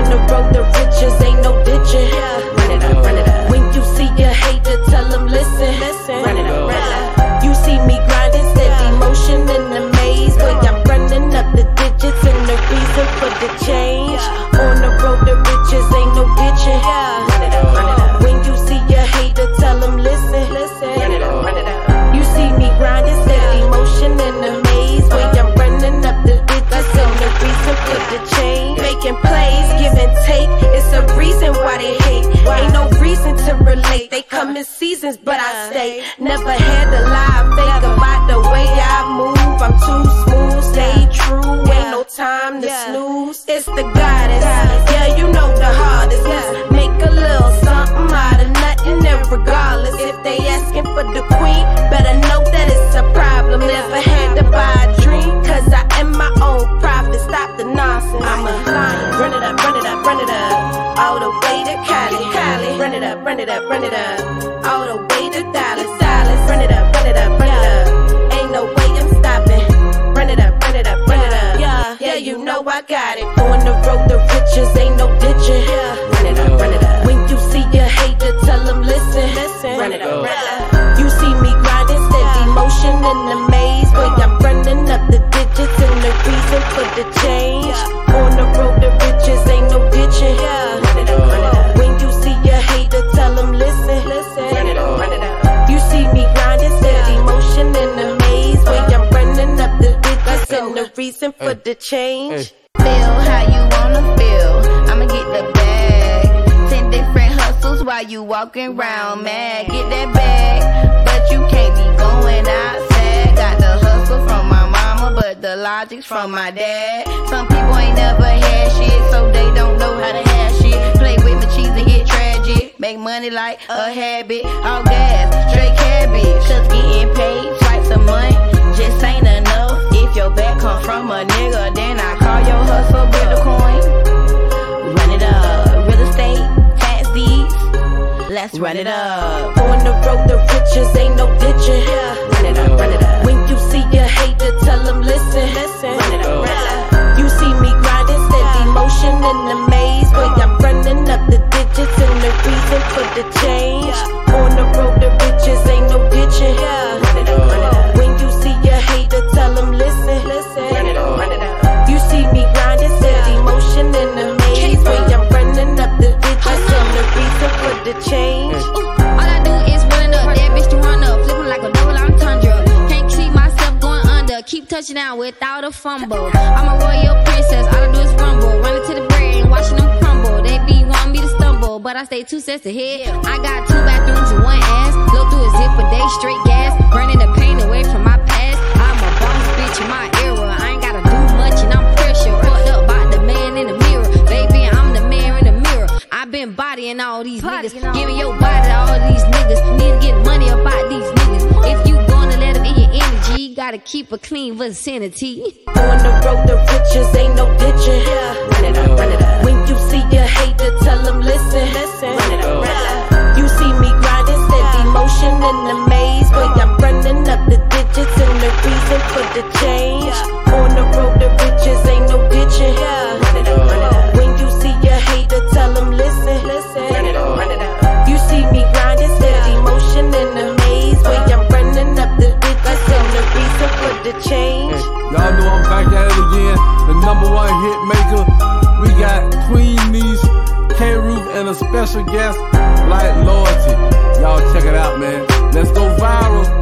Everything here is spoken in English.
On the road to riches, ain't no ditching. Run it up, run it up. When you see your hater, tell them listen. Run it up, run it up. You see me grinding, steady motion in the maze. Boy, I'm running up the digits and the reason for the change. On the road to riches, ain't no ditching. Run it up, run it up. When you see your hater, tell them listen. Run it up, run it up. You see me grinding, steady motion in the maze. Boy, I'm running up the digits and the reason for the change. Making plays, give and take, it's a reason why they hate. Ain't no reason to relate. They come in seasons, but I stay. Never had to lie, fake about the way I move. I'm too smooth, stay true, ain't no time to snooze. It's the goddess, yeah, you know the hardest. Make a little something out of nothing, and regardless if they asking for the queen, better know that it's a problem. Never had to buy a dream, cause I am my own prophet. Stop the nonsense, I'm a lion. Run it up, run it up, run it up, all the way to Cali. Run it up, run it up, run it up, all the way to Dallas. Run it up, run it up, run it up, ain't no way I'm stopping. Run it up, run it up, run it up, yeah, you know I got it. On the road to riches, ain't no ditching. Run it up, run it up. When you see your hater, tell them listen. Run it up, run it up. You see me grinding, steady motion in the maze. Boy, I'm running up the digits and the reason for the change. On the road to riches, ain't no ditching. Run it up, run it up. When you see your hater, tell them listen. Run it up, run it up. You see me grinding, steady motion in the maze. Boy, I'm running up the digits and the reason for the change. Feel how you wanna feel, I'ma get the bag. 10 different hustles while you walking around mad. Get that bag, but you can't be going outside. Got the hustle from my mama, but the logic's from my dad. Some people ain't never had shit, so they don't know how to have shit. Play with my cheese and get tragic, make money like a habit. All gas, straight cabbage, cause getting paid twice a month just ain't enough. If your back come from a nigga, then I call your hustle Bitcoin. Run it up, real estate, tax deeds, let's run it up. On the road to riches, ain't no ditching. Run it up, run it up. When you see your hater, tell them listen. Run it up, run it up. You see me grinding, steady motion in the maze. Boy, I'm running up the digits and the reason for the change. On the road to riches, ain't no ditching. Run it up, run it up. When you see your hater, tell them listen. Run it up, run it up. You see me grinding, steady motion in the maze. Boy, I'm running up the digits and the reason for the change. All I do is run up, that bitch to run up, flipping like a double entendre. Can't see myself going under, keep touching down without a fumble. I'm a royal princess, all I do is rumble, running to the bread and watching them crumble. They be wanting me to stumble, but I stay 2 steps ahead. I got 2 bathrooms and 1 ass, blow through a zipper, they straight gas, burning the pain away from my past. I'm a boss bitch in my era, I ain't gotta do much and I'm pressure. Fucked up by the man in the mirror, baby, I'm the man in the mirror. I been bodying all these niggas, giving your body to all these niggas. Need to get money about these niggas. If you gonna let them in your energy, gotta keep a clean vicinity. On the road to riches, ain't no ditching. Run it up, run it up. When you see your hater, tell them listen. Run it up, run it up. You see me grinding, steady motion in the maze. Boy, I'm running up the digits and the reason for the change. On the road to riches, ain't no ditching. Run it up, run it up. When you see your hater, tell them listen. Run it up, run it up. You see me grinding, steady motion in the maze. Boy, I'm running up the digits and the reason for the change. Y'all know I'm back at it again, the #1 hit maker. We got Queen Niece, K-Roof, and a special guest like Loyalty. Y'all check it out, man. Let's go viral.